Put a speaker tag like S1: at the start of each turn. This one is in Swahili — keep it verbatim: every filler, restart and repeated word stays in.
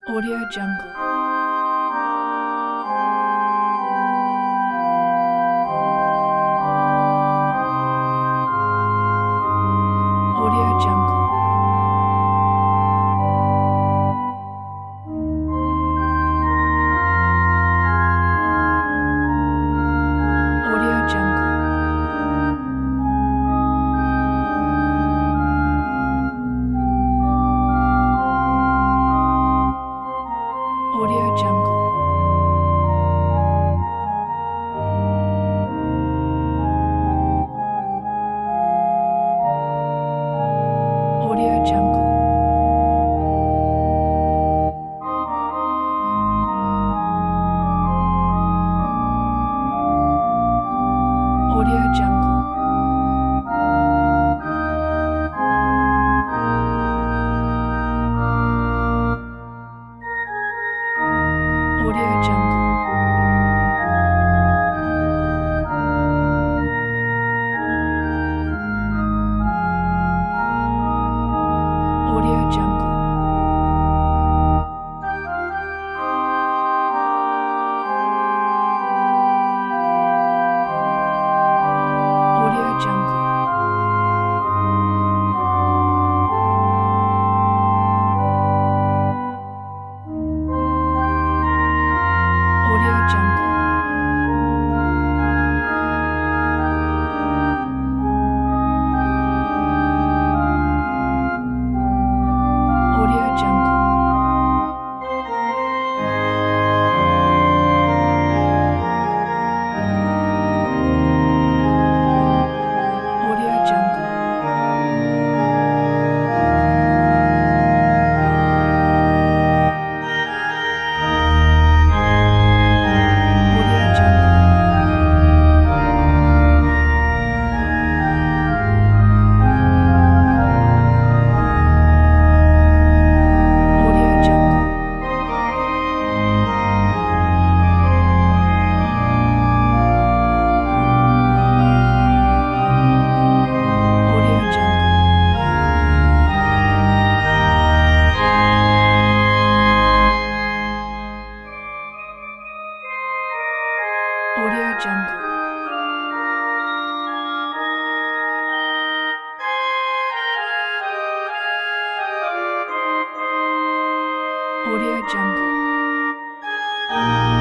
S1: Audio Jungle. Audio Jungle. Audio Jungle. Audio Jungle. Audio Jungle. Audio Jungle. Audio Jungle. Audio Jungle. Audio Jungle. Audio Jungle. Audio Jungle. Audio Jungle. Audio Jungle. Audio Jungle. Audio Jungle. Audio Jungle. Audio Jungle.